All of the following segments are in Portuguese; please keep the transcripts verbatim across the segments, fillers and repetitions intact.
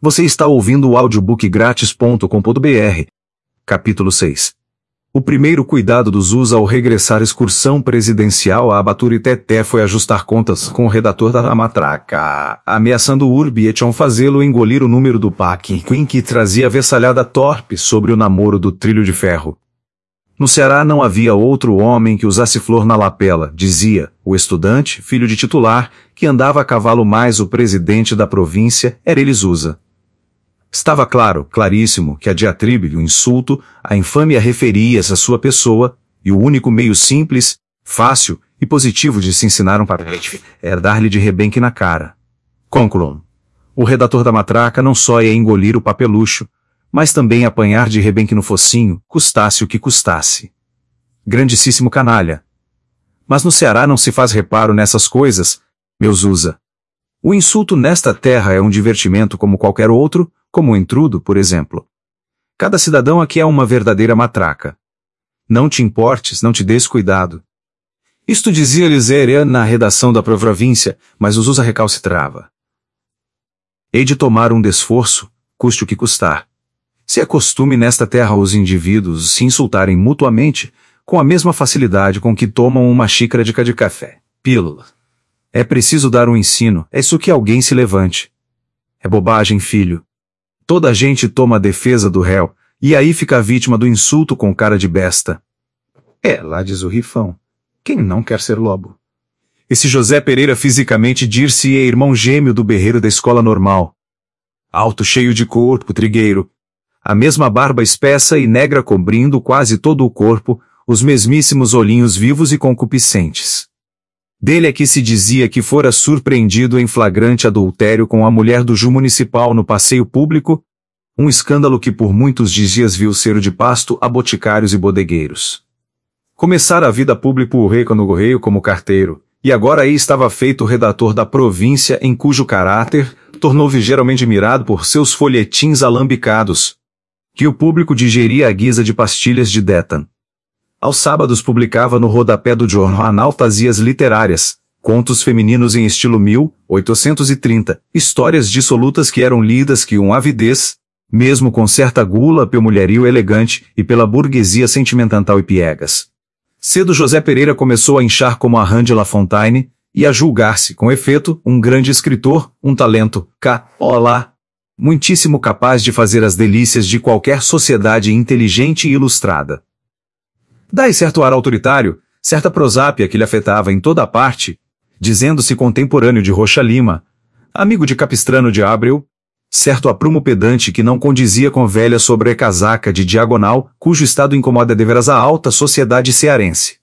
Você está ouvindo o audiobook grátis ponto com ponto br. Capítulo seis. O primeiro cuidado dos U S A ao regressar à excursão presidencial a Baturité foi ajustar contas com o redator da matraca, ameaçando Urbi et Chon fazê-lo engolir o número do Paquim que trazia a versalhada torpe sobre o namoro do trilho de ferro. No Ceará não havia outro homem que usasse flor na lapela, dizia o estudante, filho de titular, que andava a cavalo mais o presidente da província, era eles U S A. Estava claro, claríssimo, que a diatribe, o insulto, a infâmia referia-se à sua pessoa, e o único meio simples, fácil e positivo de se ensinar um parente era dar-lhe de rebenque na cara. Concluam. O redator da matraca não só ia engolir o papelucho, mas também apanhar de rebenque no focinho, custasse o que custasse. Grandíssimo canalha. Mas no Ceará não se faz reparo nessas coisas, meus U S A. O insulto nesta terra é um divertimento como qualquer outro, como o intrudo, por exemplo. Cada cidadão aqui é uma verdadeira matraca. Não te importes, não te des cuidado. Isto dizia-lhes Heré na redação da província, mas os U S A recalcitrava. Hei de tomar um desforço, custe o que custar. Se é costume nesta terra os indivíduos se insultarem mutuamente, com a mesma facilidade com que tomam uma xícara de de café, pílula. É preciso dar um ensino, é isso que alguém se levante. É bobagem, filho. Toda a gente toma a defesa do réu, e aí fica a vítima do insulto com cara de besta. É, lá diz o rifão. Quem não quer ser lobo? Esse José Pereira fisicamente dir-se é irmão gêmeo do berreiro da escola normal. Alto, cheio de corpo, trigueiro. A mesma barba espessa e negra cobrindo quase todo o corpo, os mesmíssimos olhinhos vivos e concupiscentes. Dele é que se dizia que fora surpreendido em flagrante adultério com a mulher do Ju municipal no passeio público, um escândalo que por muitos dias viu ser de pasto a boticários e bodegueiros. Começara a vida pública o rei no correio como carteiro, e agora aí estava feito o redator da província em cujo caráter tornou ligeiramente mirado por seus folhetins alambicados, que o público digeria à guisa de pastilhas de Detan. Aos sábados publicava no rodapé do jornal Fantasias Literárias, contos femininos em estilo mil oitocentos e trinta, histórias dissolutas que eram lidas que um avidez, mesmo com certa gula pelo mulherio elegante e pela burguesia sentimental e piegas. Cedo José Pereira começou a inchar como a rã de La Fontaine, e a julgar-se, com efeito, um grande escritor, um talento, cá, olá, muitíssimo capaz de fazer as delícias de qualquer sociedade inteligente e ilustrada. Daí certo ar autoritário, certa prosápia que lhe afetava em toda a parte, dizendo-se contemporâneo de Rocha Lima, amigo de Capistrano de Abreu, certo aprumo pedante que não condizia com velha sobrecasaca de diagonal, cujo estado incomoda deveras a alta sociedade cearense.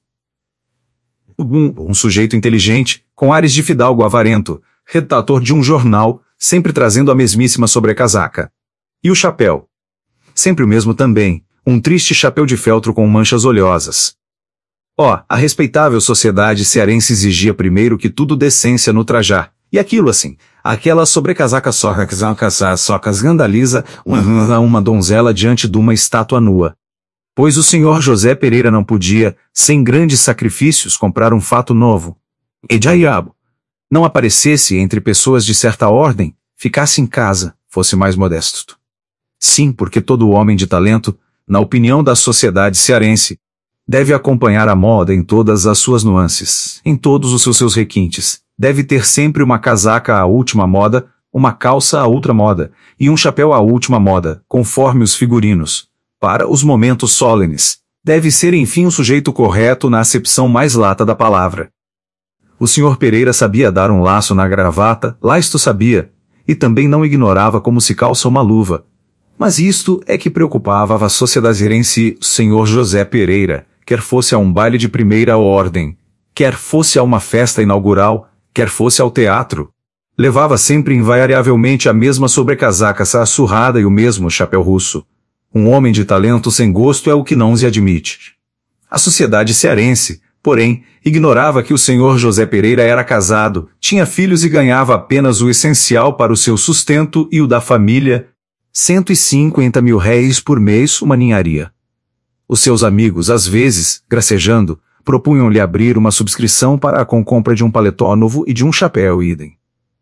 Um, um sujeito inteligente, com ares de fidalgo avarento, redator de um jornal, sempre trazendo a mesmíssima sobrecasaca. E o chapéu? Sempre o mesmo também. Um triste chapéu de feltro com manchas oleosas. Ó, oh, a respeitável sociedade cearense exigia primeiro que tudo decência no trajar, e aquilo assim, aquela sobrecasaca soca soca escandaliza uma, uma donzela diante de uma estátua nua. Pois o senhor José Pereira não podia, sem grandes sacrifícios, comprar um fato novo. E diabo, não aparecesse entre pessoas de certa ordem, ficasse em casa, fosse mais modesto. Sim, porque todo homem de talento, na opinião da sociedade cearense, deve acompanhar a moda em todas as suas nuances, em todos os seus requintes, deve ter sempre uma casaca à última moda, uma calça à outra moda, e um chapéu à última moda, conforme os figurinos, para os momentos solenes, deve ser enfim um sujeito correto na acepção mais lata da palavra. O senhor Pereira sabia dar um laço na gravata, lá isto sabia, e também não ignorava como se calça uma luva. Mas isto é que preocupava a sociedade cearense, o senhor José Pereira, quer fosse a um baile de primeira ordem, quer fosse a uma festa inaugural, quer fosse ao teatro. Levava sempre invariavelmente a mesma sobrecasaca surrada e o mesmo chapéu russo. Um homem de talento sem gosto é o que não se admite. A sociedade cearense, porém, ignorava que o senhor José Pereira era casado, tinha filhos e ganhava apenas o essencial para o seu sustento e o da família, cento e cinquenta mil réis por mês, uma ninharia. Os seus amigos, às vezes, gracejando, propunham-lhe abrir uma subscrição para a compra de um paletó novo e de um chapéu idem.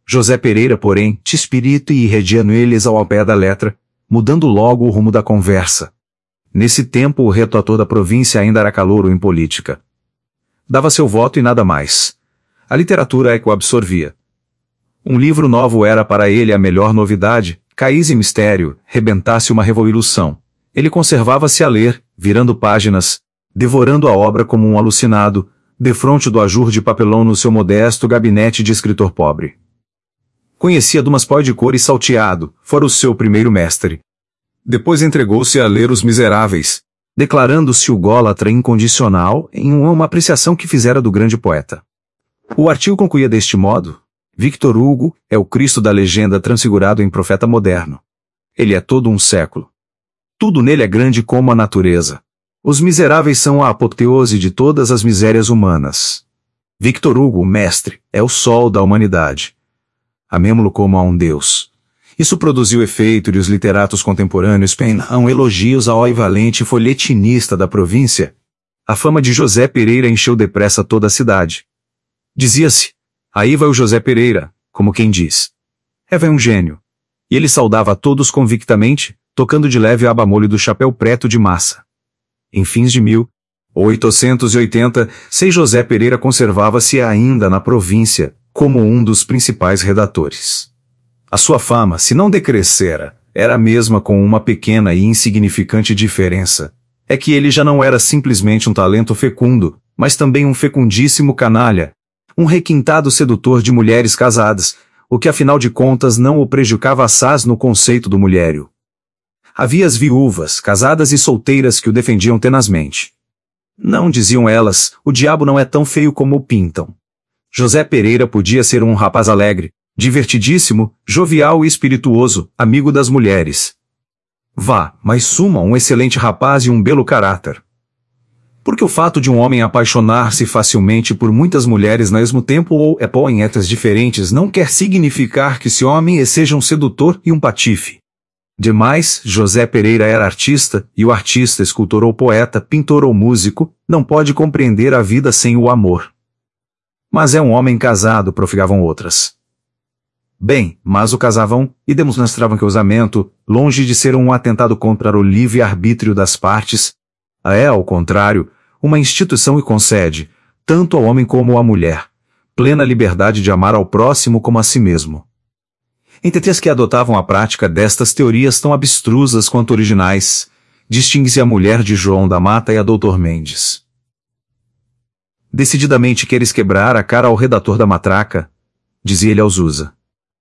José Pereira, porém, te espírito e irrediando eles ao pé da letra, mudando logo o rumo da conversa. Nesse tempo o reto da província ainda era calouro em política. Dava seu voto e nada mais. A literatura é que o absorvia. Um livro novo era para ele a melhor novidade, caísse em mistério, rebentasse uma revolução. Ele conservava-se a ler, virando páginas, devorando a obra como um alucinado, defronte do ajur de papelão no seu modesto gabinete de escritor pobre. Conhecia Dumas Pó de cor e salteado, fora o seu primeiro mestre. Depois entregou-se a ler Os Miseráveis, declarando-se o gólatra incondicional em uma apreciação que fizera do grande poeta. O artigo concluía deste modo: Victor Hugo é o Cristo da legenda transfigurado em profeta moderno. Ele é todo um século. Tudo nele é grande como a natureza. Os miseráveis são a apoteose de todas as misérias humanas. Victor Hugo, o mestre, é o sol da humanidade. Amemo-lo como a um deus. Isso produziu efeito e os literatos contemporâneos penam elogios ao valente folhetinista da província. A fama de José Pereira encheu depressa toda a cidade. Dizia-se: aí vai o José Pereira, como quem diz. É vai um gênio. E ele saudava a todos convictamente, tocando de leve o abamolho do chapéu preto de massa. Em fins de mil oitocentos e oitenta, seis José Pereira conservava-se ainda na província, como um dos principais redatores. A sua fama, se não decrescera, era a mesma com uma pequena e insignificante diferença. É que ele já não era simplesmente um talento fecundo, mas também um fecundíssimo canalha, um requintado sedutor de mulheres casadas, o que afinal de contas não o prejudicava assaz no conceito do mulhério. Havia as viúvas, casadas e solteiras que o defendiam tenazmente. Não, diziam elas, o diabo não é tão feio como o pintam. José Pereira podia ser um rapaz alegre, divertidíssimo, jovial e espirituoso, amigo das mulheres. Vá, mas suma um excelente rapaz e um belo caráter. Porque o fato de um homem apaixonar-se facilmente por muitas mulheres no mesmo tempo ou é pó em etas diferentes não quer significar que esse homem seja um sedutor e um patife. Demais, José Pereira era artista, e o artista, escultor ou poeta, pintor ou músico, não pode compreender a vida sem o amor. Mas é um homem casado, profigavam outras. Bem, mas o casavam, e demonstravam que o casamento, longe de ser um atentado contra o livre-arbítrio das partes, é, ao contrário, uma instituição que concede, tanto ao homem como à mulher, plena liberdade de amar ao próximo como a si mesmo. Entre as que adotavam a prática destas teorias tão abstrusas quanto originais, distingue-se a mulher de João da Mata e a doutor Mendes. Decididamente queres quebrar a cara ao redator da matraca, dizia ele ao Zusa.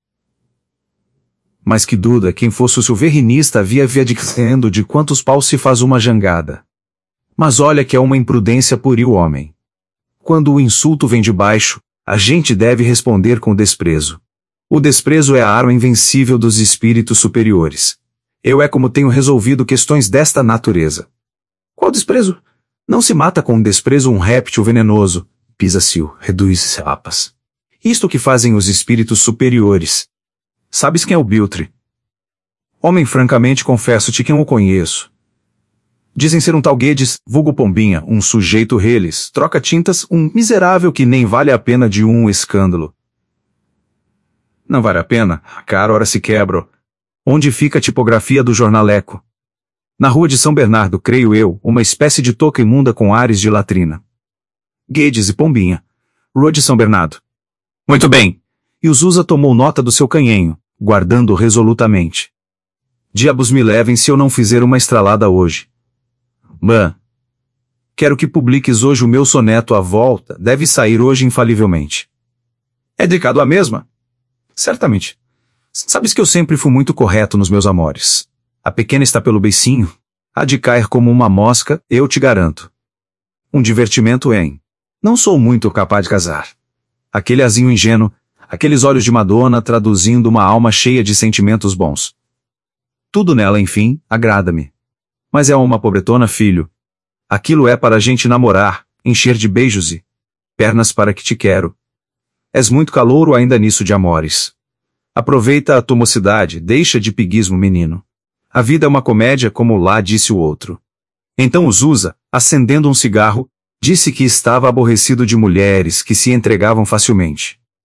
Mas que dúvida, quem fosse o seu verrinista havia via dizendo de quantos paus se faz uma jangada. Mas olha que é uma imprudência por o homem. Quando o insulto vem de baixo, a gente deve responder com desprezo. O desprezo é a arma invencível dos espíritos superiores. Eu é como tenho resolvido questões desta natureza. Qual desprezo? Não se mata com desprezo um réptil venenoso, pisa-se-o, reduz-se rapas. Isto que fazem os espíritos superiores. Sabes quem é o Biltre? Homem, francamente confesso-te que não o conheço. Dizem ser um tal Guedes, vulgo Pombinha, um sujeito reles, troca tintas, um miserável que nem vale a pena de um escândalo. Não vale a pena, a cara ora se quebra. Onde fica a tipografia do jornaleco? Na rua de São Bernardo, creio eu, uma espécie de touca imunda com ares de latrina. Guedes e Pombinha. Rua de São Bernardo. Muito bem. E o Zusa tomou nota do seu canhenho, guardando resolutamente. Diabos me levem se eu não fizer uma estralada hoje. Mã. Quero que publiques hoje o meu soneto à volta, deve sair hoje infalivelmente. É dedicado à mesma? Certamente. Sabes que eu sempre fui muito correto nos meus amores. A pequena está pelo beicinho. Há de cair como uma mosca, eu te garanto. Um divertimento em. Não sou muito capaz de casar. Aquele azinho ingênuo, aqueles olhos de Madonna traduzindo uma alma cheia de sentimentos bons. Tudo nela, enfim, agrada-me. Mas é uma pobretona, filho. Aquilo é para a gente namorar, encher de beijos e pernas para que te quero. És muito calouro ainda nisso de amores. Aproveita a tua mocidade, deixa de piguismo, menino. A vida é uma comédia, como lá disse o outro. Então o Zusa, acendendo um cigarro, disse que estava aborrecido de mulheres que se entregavam facilmente.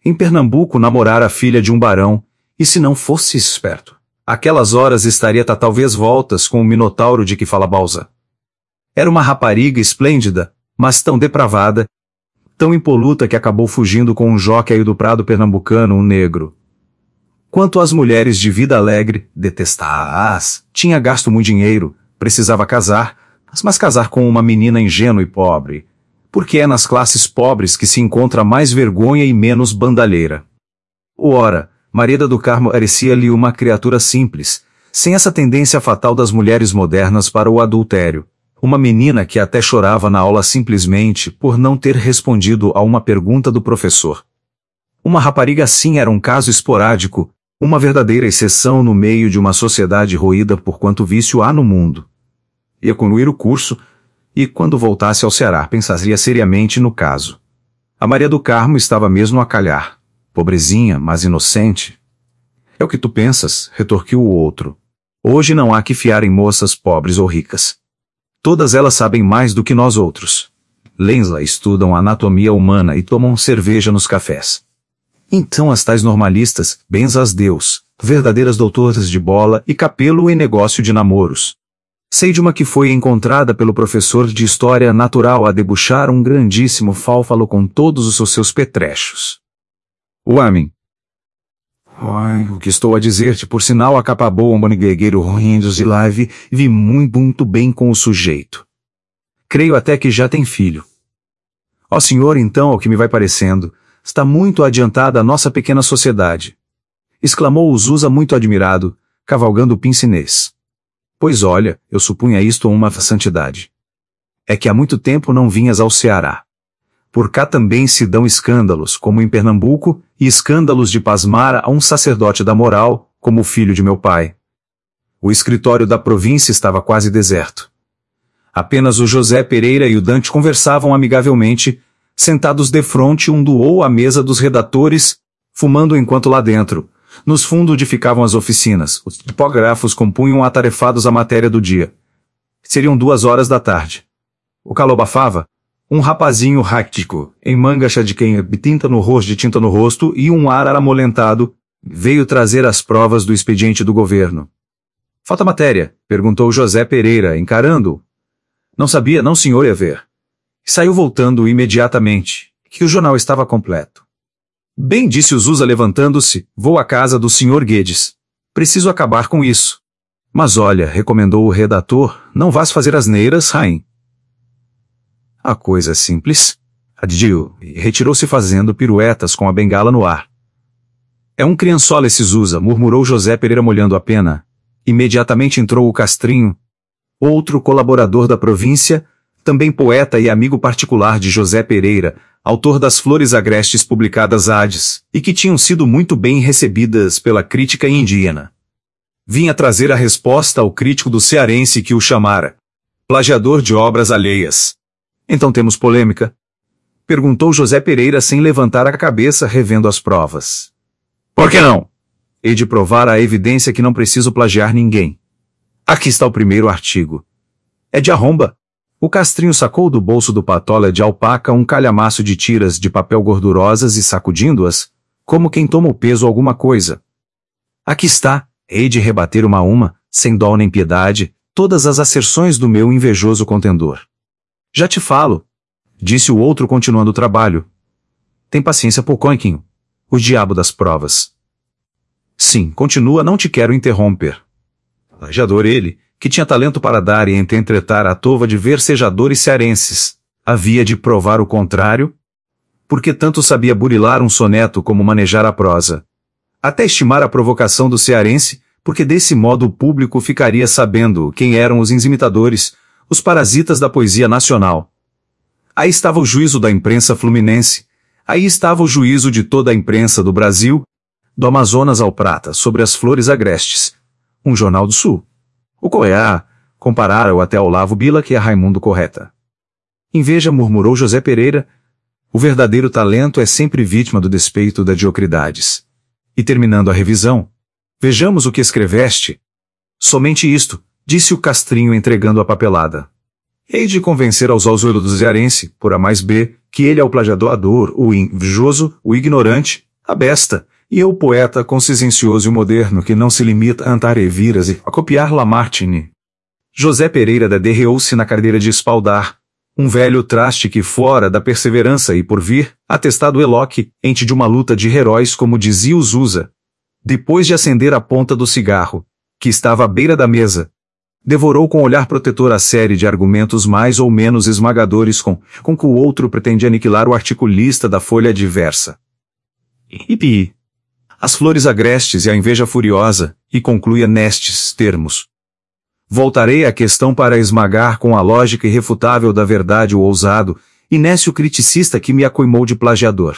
Em Pernambuco namorara a filha de um barão, e se não fosse esperto, aquelas horas estaria tá talvez voltas com o minotauro de que fala Balza. Era uma rapariga esplêndida, mas tão depravada, tão impoluta que acabou fugindo com um jockey do prado pernambucano, um negro. Quanto às mulheres de vida alegre, detestava-as, tinha gasto muito dinheiro, precisava casar, mas casar com uma menina ingênua e pobre, porque é nas classes pobres que se encontra mais vergonha e menos bandalheira. Ora, Maria do Carmo parecia-lhe uma criatura simples, sem essa tendência fatal das mulheres modernas para o adultério. Uma menina que até chorava na aula simplesmente por não ter respondido a uma pergunta do professor. Uma rapariga assim era um caso esporádico, uma verdadeira exceção no meio de uma sociedade roída por quanto vício há no mundo. Ia concluir o curso, e quando voltasse ao Ceará pensaria seriamente no caso. A Maria do Carmo estava mesmo a calhar. Pobrezinha, mas inocente. É o que tu pensas, retorquiu o outro. Hoje não há que fiar em moças pobres ou ricas. Todas elas sabem mais do que nós outros. Lêem-la, estudam a anatomia humana e tomam cerveja nos cafés. Então as tais normalistas, benzas Deus, verdadeiras doutoras de bola e capelo em negócio de namoros. Sei de uma que foi encontrada pelo professor de História Natural a debuxar um grandíssimo fálfalo com todos os seus petrechos. O homem. Ai, o que estou a dizer-te, por sinal, acabou um bonigueiro rindo de live, vi muito, muito bem com o sujeito. Creio até que já tem filho. Ó senhor, então, ao que me vai parecendo, está muito adiantada a nossa pequena sociedade. Exclamou o Zusa muito admirado, cavalgando o pincinês. Pois olha, eu supunha isto uma santidade. É que há muito tempo não vinhas ao Ceará. Por cá também se dão escândalos, como em Pernambuco, e escândalos de pasmar a um sacerdote da moral, como o filho de meu pai. O escritório da província estava quase deserto. Apenas o José Pereira e o Dante conversavam amigavelmente, sentados defronte um do ou à mesa dos redatores, fumando enquanto lá dentro, nos fundos onde ficavam as oficinas, os tipógrafos compunham atarefados a matéria do dia. Seriam duas horas da tarde. O calor abafava. Um rapazinho ráctico, em mangacha de quem tinta no rosto de tinta no rosto e um ar aramolentado, veio trazer as provas do expediente do governo. Falta matéria? Perguntou José Pereira, encarando-o. Não sabia, não senhor, ia ver. Saiu voltando imediatamente, que o jornal estava completo. Bem, disse o Zusa levantando-se, vou à casa do senhor Guedes. Preciso acabar com isso. Mas olha, recomendou o redator, não vás fazer asneiras, raim. A coisa é simples, adiu, e retirou-se fazendo piruetas com a bengala no ar. É um criançola esse Zusa, murmurou José Pereira molhando a pena. Imediatamente entrou o Castrinho, outro colaborador da província, também poeta e amigo particular de José Pereira, autor das Flores Agrestes publicadas Hades, e que tinham sido muito bem recebidas pela crítica indiana. Vinha trazer a resposta ao crítico do cearense que o chamara plagiador de obras alheias. Então temos polêmica? Perguntou José Pereira sem levantar a cabeça, revendo as provas. Por que não? Hei de provar a evidência que não preciso plagiar ninguém. Aqui está o primeiro artigo. É de arromba. O Castrinho sacou do bolso do patola de alpaca um calhamaço de tiras de papel gordurosas e sacudindo-as, como quem toma o peso alguma coisa. Aqui está, hei de rebater uma a uma, sem dó nem piedade, todas as asserções do meu invejoso contendor. Já te falo, disse o outro continuando o trabalho. Tem paciência, Poconquinho. O diabo das provas. Sim, continua, não te quero interromper. Plagiador ele, que tinha talento para dar e entretar a tova de versejadores cearenses, havia de provar o contrário? Porque tanto sabia burilar um soneto como manejar a prosa. Até estimar a provocação do cearense, porque desse modo o público ficaria sabendo quem eram os imitadores, os parasitas da poesia nacional. Aí estava o juízo da imprensa fluminense, aí estava o juízo de toda a imprensa do Brasil, do Amazonas ao Prata, sobre as Flores Agrestes, um jornal do Sul. O Coeá compararam até ao Olavo Bilac e a Raimundo Correta. Inveja, murmurou José Pereira, o verdadeiro talento é sempre vítima do despeito da diocridades. E terminando a revisão, vejamos o que escreveste. Somente isto, disse o Castrinho entregando a papelada. Hei de convencer aos olhos do cearense, por A mais B, que ele é o plagiador, o invejoso, o ignorante, a besta, e eu poeta consciencioso e moderno que não se limita a andar eviras e a copiar Lamartine. José Pereira derreou-se na cadeira de espaldar, um velho traste que fora da perseverança e por vir, atestado Eloque, ente de uma luta de heróis como dizia o Zusa. Depois de acender a ponta do cigarro, que estava à beira da mesa, devorou com olhar protetor a série de argumentos mais ou menos esmagadores com, com que o outro pretendia aniquilar o articulista da folha adversa. Ipi. As flores agrestes e a inveja furiosa, e concluía nestes termos. Voltarei à questão para esmagar com a lógica irrefutável da verdade o ousado, inécio criticista que me acoimou de plagiador.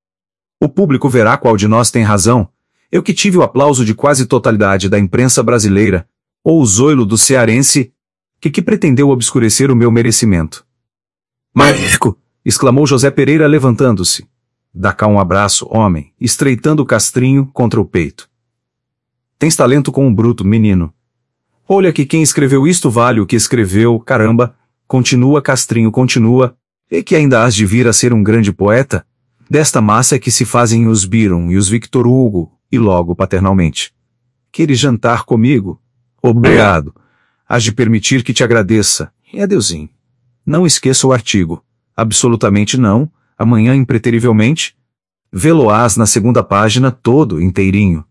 O público verá qual de nós tem razão, eu que tive o aplauso de quase totalidade da imprensa brasileira, ou o zoilo do cearense, que que pretendeu obscurecer o meu merecimento. Marico! Exclamou José Pereira levantando-se. Dá cá um abraço, homem, estreitando o castrinho contra o peito. Tens talento com um bruto, menino. Olha que quem escreveu isto vale o que escreveu, caramba, continua castrinho, continua, e que ainda hás de vir a ser um grande poeta? Desta massa é que se fazem os Byron e os Victor Hugo, e logo paternalmente. Queres jantar comigo? Obrigado. Hás de permitir que te agradeça. E adeusinho. Não esqueça o artigo. Absolutamente não. Amanhã impreterivelmente. Vê-lo-ás na segunda página todo inteirinho.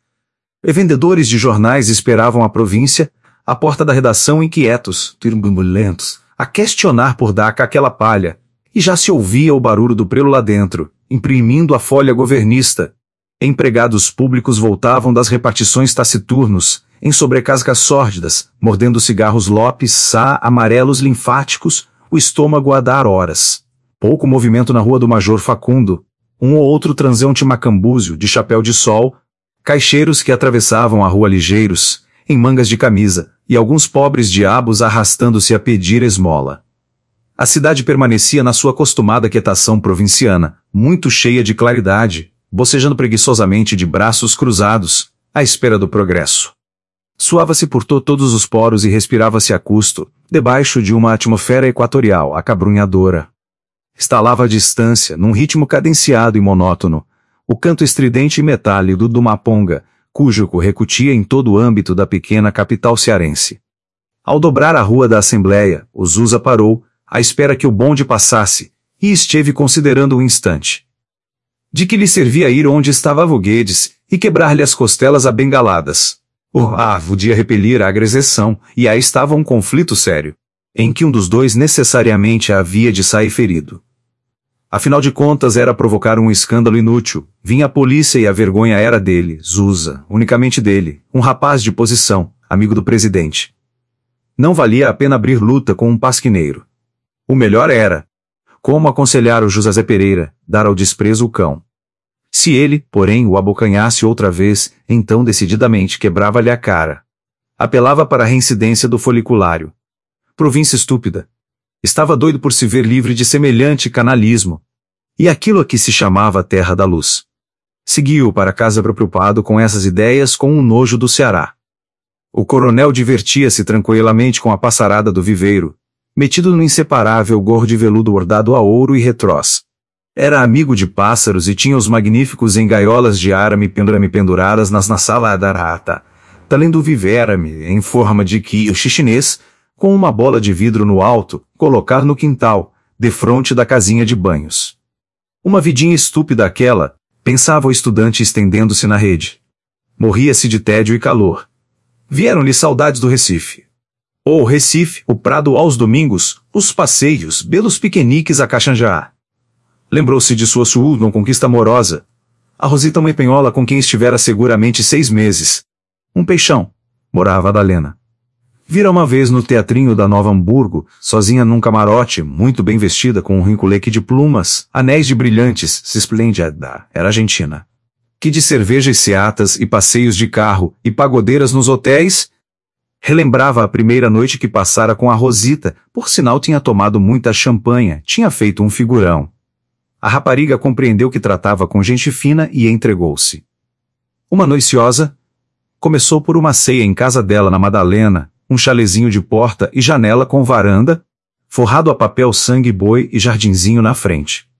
E vendedores de jornais esperavam a província, à porta da redação inquietos, turbulentos, a questionar por daca aquela palha, e já se ouvia o barulho do prelo lá dentro, imprimindo a folha governista. Empregados públicos voltavam das repartições taciturnos, em sobrecascas sórdidas, mordendo cigarros Lopes Sá amarelos linfáticos, o estômago a dar horas. Pouco movimento na rua do Major Facundo, um ou outro transeunte macambúzio, de chapéu de sol, caixeiros que atravessavam a rua ligeiros, em mangas de camisa, e alguns pobres diabos arrastando-se a pedir esmola. A cidade permanecia na sua acostumada quietação provinciana, muito cheia de claridade, bocejando preguiçosamente de braços cruzados, à espera do progresso. Suava-se por to todos os poros e respirava-se a custo, debaixo de uma atmosfera equatorial acabrunhadora. Estalava à distância, num ritmo cadenciado e monótono, o canto estridente e metálico do maponga, cujo eco recutia em todo o âmbito da pequena capital cearense. Ao dobrar a rua da Assembleia, o Zusa parou, à espera que o bonde passasse, e esteve considerando um instante. De que lhe servia ir onde estava Guedes e quebrar-lhe as costelas a bengaladas? O ah, podia repelir a agressão, e aí estava um conflito sério, em que um dos dois necessariamente havia de sair ferido. Afinal de contas era provocar um escândalo inútil, vinha a polícia e a vergonha era dele, Zusa, unicamente dele, um rapaz de posição, amigo do presidente. Não valia a pena abrir luta com um pasquineiro. O melhor era, como aconselhar o José Pereira, dar ao desprezo o cão. Se ele, porém, o abocanhasse outra vez, então decididamente quebrava-lhe a cara. Apelava para a reincidência do foliculário. Província estúpida. Estava doido por se ver livre de semelhante canalismo. E aquilo a que se chamava Terra da Luz. Seguiu para casa preocupado com essas ideias com um nojo do Ceará. O coronel divertia-se tranquilamente com a passarada do viveiro, metido no inseparável gorro de veludo bordado a ouro e retrós. Era amigo de pássaros e tinha os magníficos em gaiolas de arame penduradas nas na sala da rata, talendo vivera-me em forma de quiche chinês, com uma bola de vidro no alto, colocar no quintal, defronte da casinha de banhos. Uma vidinha estúpida aquela, pensava o estudante estendendo-se na rede. Morria-se de tédio e calor. Vieram-lhe saudades do Recife. O Recife, o Prado aos domingos, os passeios, belos piqueniques a Caxanjá. Lembrou-se de sua suúna conquista amorosa. A Rosita uma penhola com quem estivera seguramente seis meses. Um peixão. Morava a Dalena. Vira uma vez no teatrinho da Nova Hamburgo, sozinha num camarote, muito bem vestida com um rinculeque de plumas, anéis de brilhantes, se esplêndida, era argentina. Que de cerveja e seatas e passeios de carro e pagodeiras nos hotéis, relembrava a primeira noite que passara com a Rosita, por sinal tinha tomado muita champanha, tinha feito um figurão. A rapariga compreendeu que tratava com gente fina e entregou-se. Uma noiciosa, começou por uma ceia em casa dela na Madalena, um chalezinho de porta e janela com varanda, forrado a papel sangue boi e jardinzinho na frente.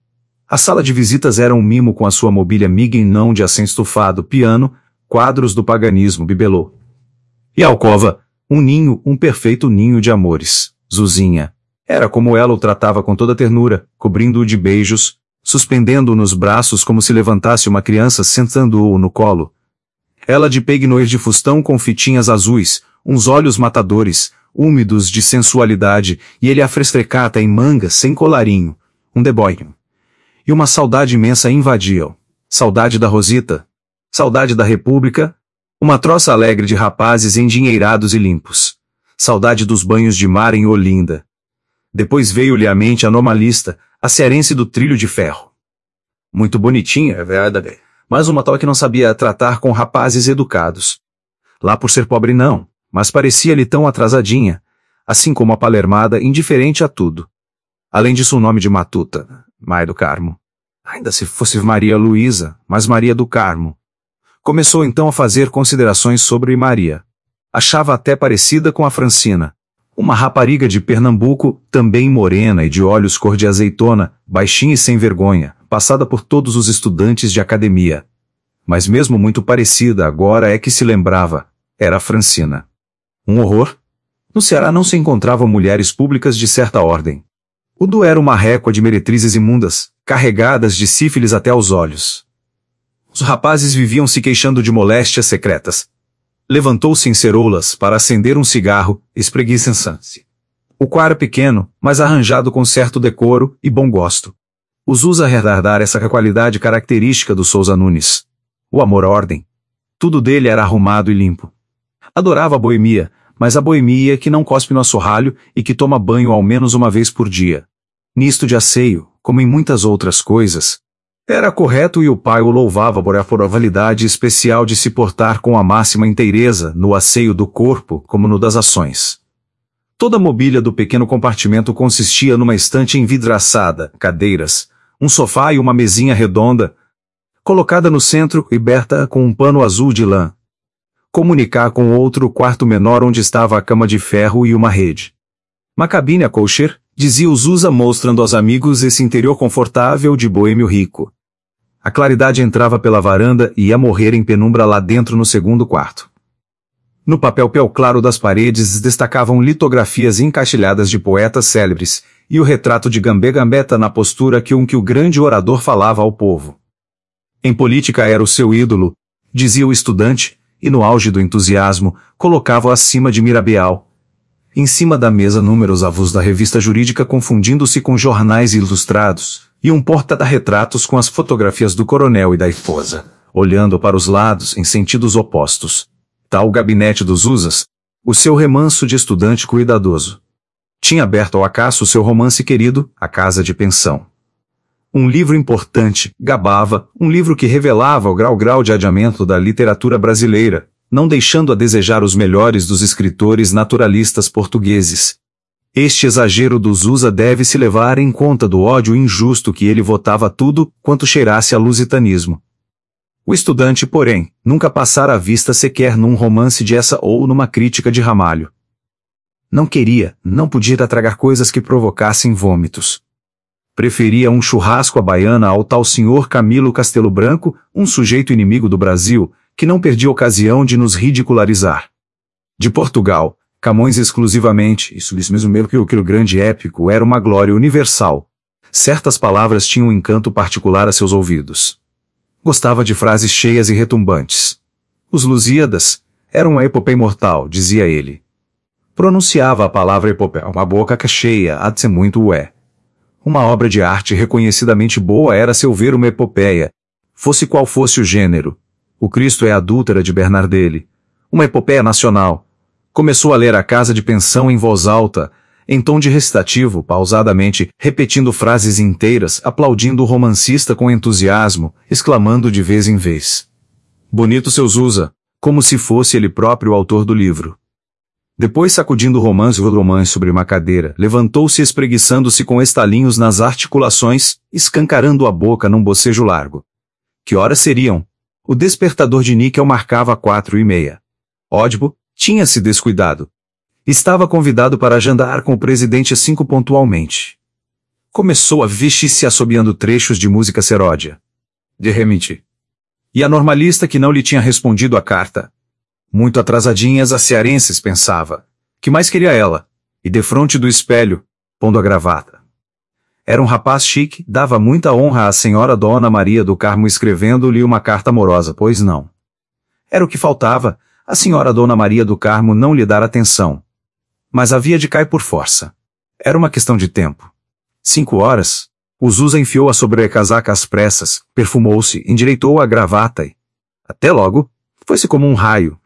A sala de visitas era um mimo com a sua mobília miguinão de assento estufado, piano, quadros do paganismo, bibelô. E a alcova, um ninho, um perfeito ninho de amores. Zuzinha. Era como ela o tratava com toda ternura, cobrindo-o de beijos, suspendendo-o nos braços como se levantasse uma criança sentando-o no colo. Ela de peignoir de fustão com fitinhas azuis, uns olhos matadores, úmidos de sensualidade, e ele a fresfrecata em mangas sem colarinho, um deboinho. E uma saudade imensa invadia-o. Saudade da Rosita. Saudade da República. Uma troça alegre de rapazes endinheirados e limpos. Saudade dos banhos de mar em Olinda. Depois veio-lhe à mente a normalista, a cearense do trilho de ferro. Muito bonitinha, é verdade, mas uma tal que não sabia tratar com rapazes educados. Lá por ser pobre não, mas parecia-lhe tão atrasadinha, assim como a palermada, indiferente a tudo. Além disso o nome de matuta, Maria do Carmo. Ainda se fosse Maria Luísa, mas Maria do Carmo. Começou então a fazer considerações sobre Maria. Achava até parecida com a Francina. Uma rapariga de Pernambuco, também morena e de olhos cor de azeitona, baixinha e sem vergonha, passada por todos os estudantes de academia. Mas mesmo muito parecida agora é que se lembrava, era a Francina. Um horror? No Ceará não se encontravam mulheres públicas de certa ordem. O Du era uma récua de meretrizes imundas, carregadas de sífilis até aos olhos. Os rapazes viviam se queixando de moléstias secretas. Levantou-se em ceroulas para acender um cigarro, espreguiçando-se. O quarto era pequeno, mas arranjado com certo decoro e bom gosto. Os usa retardar essa qualidade característica do Sousa Nunes. O amor à ordem. Tudo dele era arrumado e limpo. Adorava a boemia, mas a boemia que não cospe no assoalho e que toma banho ao menos uma vez por dia. Nisto de asseio, como em muitas outras coisas, era correto e o pai o louvava por a probabilidade especial de se portar com a máxima inteireza no asseio do corpo como no das ações. Toda a mobília do pequeno compartimento consistia numa estante envidraçada, cadeiras, um sofá e uma mesinha redonda, colocada no centro e berta com um pano azul de lã. Comunicar com outro quarto menor onde estava a cama de ferro e uma rede. Uma cabine a cocher, dizia o Zusa mostrando aos amigos esse interior confortável de boêmio rico. A claridade entrava pela varanda e ia morrer em penumbra lá dentro no segundo quarto. No papel pel claro das paredes destacavam litografias encaixilhadas de poetas célebres e o retrato de Gambé Gambetta na postura que um que o grande orador falava ao povo. Em política era o seu ídolo, dizia o estudante, e no auge do entusiasmo, colocava-o acima de Mirabeau. Em cima da mesa números avulsos da revista jurídica confundindo-se com jornais ilustrados, e um porta-retratos com as fotografias do coronel e da esposa, olhando para os lados em sentidos opostos. Tal o gabinete dos Usas, o seu remanso de estudante cuidadoso. Tinha aberto ao acaso o seu romance querido, A Casa de Pensão. Um livro importante, gabava, um livro que revelava o grau-grau de adiamento da literatura brasileira, não deixando a desejar os melhores dos escritores naturalistas portugueses. Este exagero do Zusa deve-se levar em conta do ódio injusto que ele votava a tudo quanto cheirasse a lusitanismo. O estudante, porém, nunca passara a vista sequer num romance de essa ou numa crítica de Ramalho. Não queria, não podia tragar coisas que provocassem vômitos. Preferia um churrasco à baiana ao tal senhor Camilo Castelo Branco, um sujeito inimigo do Brasil, que não perdia ocasião de nos ridicularizar. De Portugal, Camões exclusivamente, isso mesmo mesmo que o, que o grande épico era uma glória universal. Certas palavras tinham um encanto particular a seus ouvidos. Gostava de frases cheias e retumbantes. Os Lusíadas eram uma epopeia imortal, dizia ele. Pronunciava a palavra epopeia, uma boca cheia, há de ser muito ué. Uma obra de arte reconhecidamente boa era seu ver uma epopeia, fosse qual fosse o gênero. O Cristo é a adúltera de Bernardelli. Uma epopeia nacional. Começou a ler A Casa de Pensão em voz alta, em tom de recitativo, pausadamente, repetindo frases inteiras, aplaudindo o romancista com entusiasmo, exclamando de vez em vez. Bonito seu Zusa, como se fosse ele próprio o autor do livro. Depois, sacudindo o romance o romance sobre uma cadeira, levantou-se espreguiçando-se com estalinhos nas articulações, escancarando a boca num bocejo largo. Que horas seriam? O despertador de níquel marcava quatro e meia. Ódibo tinha-se descuidado. Estava convidado para jantar com o presidente às cinco pontualmente. Começou a vestir-se assobiando trechos de música seródia. De remite. E a normalista que não lhe tinha respondido à carta. Muito atrasadinhas as cearenses, pensava. Que mais queria ela? E defronte do espelho, pondo a gravata. Era um rapaz chique, dava muita honra à senhora Dona Maria do Carmo escrevendo-lhe uma carta amorosa, pois não. Era o que faltava, a senhora Dona Maria do Carmo não lhe dar atenção. Mas havia de cair por força. Era uma questão de tempo. Cinco horas. O Zusa enfiou a sobrecasaca às pressas, perfumou-se, endireitou a gravata e... Até logo. Foi-se como um raio,